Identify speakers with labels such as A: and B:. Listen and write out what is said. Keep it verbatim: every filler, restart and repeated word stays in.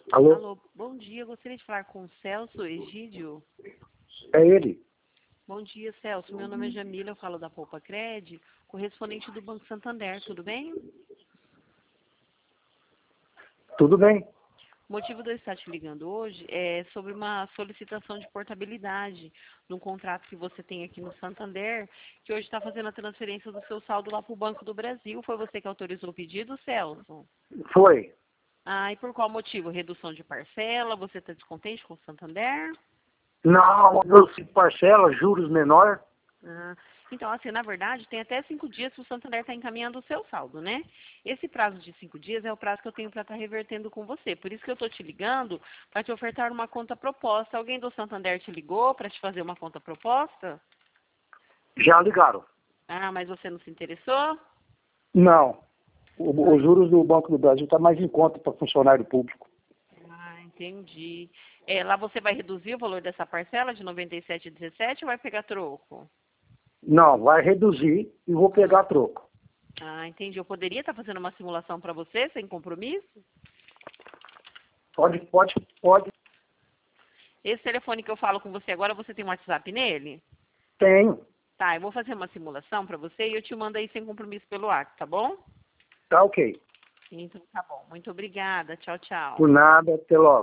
A: Alô?
B: Alô, bom dia. Eu gostaria de falar com o Celso Egídio.
A: É ele?
B: Bom dia, Celso. Meu nome é Jamila, eu falo da Poupa Cred, correspondente do Banco Santander, tudo bem?
A: Tudo bem?
B: O motivo de eu estar te ligando hoje é sobre uma solicitação de portabilidade num contrato que você tem aqui no Santander, que hoje está fazendo a transferência do seu saldo lá para o Banco do Brasil. Foi você que autorizou o pedido, Celso?
A: Foi.
B: Ah, e por qual motivo? Redução de parcela? Você está descontente com o Santander?
A: Não, eu sei parcela, juros menor.
B: Ah, então, assim, na verdade, tem até cinco dias que o Santander está encaminhando o seu saldo, né? Esse prazo de cinco dias é o prazo que eu tenho para estar revertendo com você. Por isso que eu estou te ligando para te ofertar uma conta proposta. Alguém do Santander te ligou para te fazer uma conta proposta?
A: Já ligaram?
B: Ah, mas você não se interessou?
A: Não. O-
B: Ah,
A: os juros do Banco do Brasil estão mais em conta para funcionário público.
B: ah, entendi. É, lá você vai reduzir o valor dessa parcela de noventa e sete vírgula dezessete ou vai pegar troco?
A: Não, vai reduzir e vou pegar troco.
B: Ah, entendi. Eu poderia estar fazendo uma simulação para você, sem compromisso?
A: Pode, pode, pode.
B: Esse telefone que eu falo com você agora, você tem um WhatsApp nele?
A: Tenho.
B: Tá, eu vou fazer uma simulação para você e eu te mando aí sem compromisso pelo WhatsApp, tá bom?
A: Tá ok.
B: Então tá bom. Muito obrigada. Tchau,
A: Por
B: tchau.
A: nada, até logo.